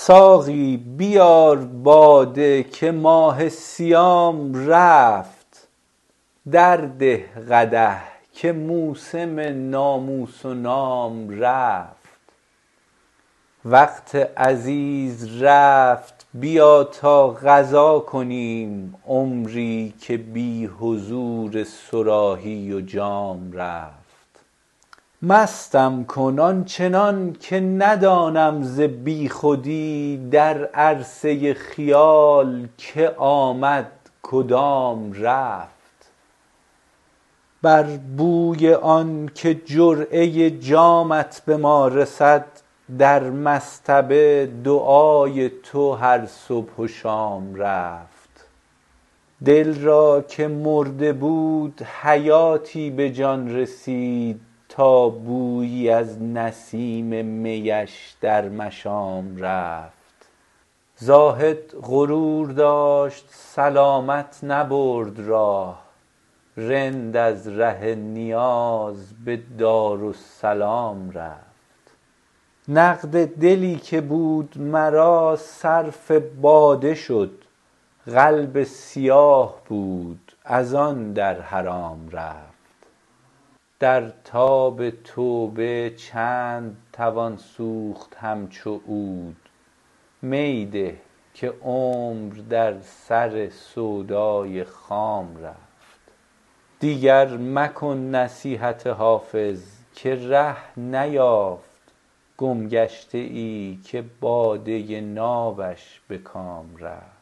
ساقی بیار باده که ماه صیام رفت، درده قدح که موسم ناموس و نام رفت. وقت عزیز رفت بیا تا قضا کنیم، عمری که بی حضور صراحی و جام رفت. مستم کن آنچنان که ندانم ز بی خودی، در عرصه خیال که آمد کدام رفت. بر بوی آن که جرعه جامت به ما رسد، در مصطبه دعای تو هر صبح و شام رفت. دل را که مرده بود حیاتی به جان رسید، تا بویی از نسیم میش در مشام رفت. زاهد غرور داشت سلامت نبرد راه، رند از ره نیاز به دارالسلام رفت. نقد دلی که بود مرا صرف باده شد، قلب سیاه بود از آن در حرام رفت. در تاب توبه چند توان سوخت همچو عود، می ده که عمر در سر سودای خام رفت. دیگر مکن نصیحت حافظ که ره نیافت، گم گشته ای که باده نابش به کام رفت.